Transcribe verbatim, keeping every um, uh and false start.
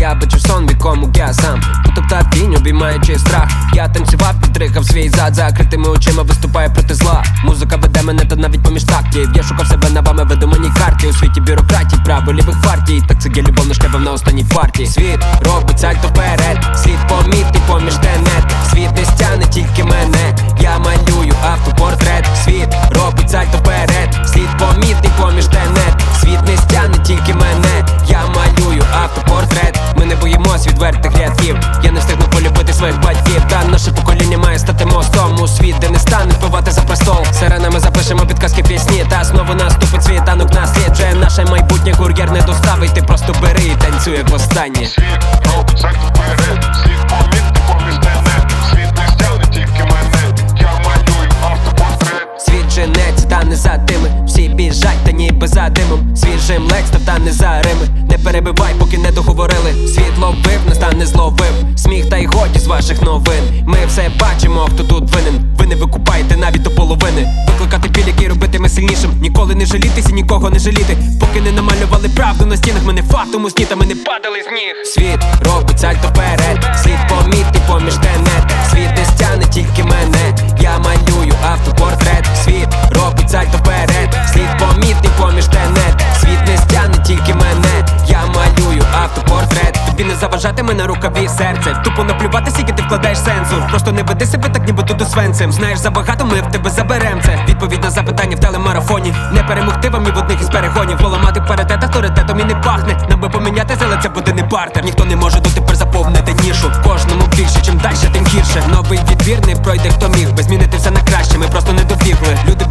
Я бачу сон, в якому я сам потоптав тінь, обіймаючи страх. Я танцював, підтрихав свій зад, закритими очима виступаю проти зла. Музика веде мене та навіть поміж тактів. Я шукав себе на вами видуманій карті. У світі бюрократій, право лівих партій. Так це є любов, наш тебе на останній партії. Світ робить сальто вперед, світ помітний поміж тенет. Світ не стягне тільки мене, я малюю автопортрет. Світ робить сальто вперед, світ помітний поміж тенет. Світ не стягне тільки мене, я малюю автопортрет. Ми не боїмось відвертих рядків, я не встигну полюбити своїх батьків. Та наше покоління має стати мостом у світ, де не стане впливати за престол. Сиренами запишемо підказки пісні, та знову наступить світанок, насліджує наше майбутнє. Кур'єр не доставить, ти просто бери і танцюй як востаннє. Світ робить сальто вперед, світ помітний поміж тенет. Світ не стягне тільки мене, я малюю автопортрет. Світ женеться, та не за тими, всі біжать, та ніби за димом. Свіжим лек став, та не за рими. Не перебивай, поки не договорили. Світ ловив, нас та не зловив. Сміх та й годі з ваших новин. Ми все бачимо, хто тут винен. Ви не викупаєте навіть до половини. Викликати біль, який робитиме сильнішим. Ніколи не жалітися, нікого не жаліти. Поки не намалювали правду на стінах. Ми не фатум у сні, та ми не падали з ніг. Світ робить сальто вперед, світ помітний поміж тенет. Світ не стягне тільки мене, я малюю автопортрет. Світ робить сальто вперед, світ помітний поміж тенет. Світ не стягне тільки мене, я малюю автопортрет. Тобі не заважатиме на рукаві серце. Тупо наплювати, скільки ти вкладаєш сенсу. Просто не веди себе так, ніби тут свенцем. Знаєш забагато, ми в тебе заберем це. Відповідь на запитання в телемарафоні. Не перемогти вам і в одних із перегонів. Поламати паритет авторитетом і не пахне. Нам би помінятися, але це буде не бартер. Ніхто не може дотепер заповнити нішу. Кожному більше, чим дальше, тим гірше. Новий відбір не пройде, хто міг би змінити все на краще, ми просто не добігли. Люди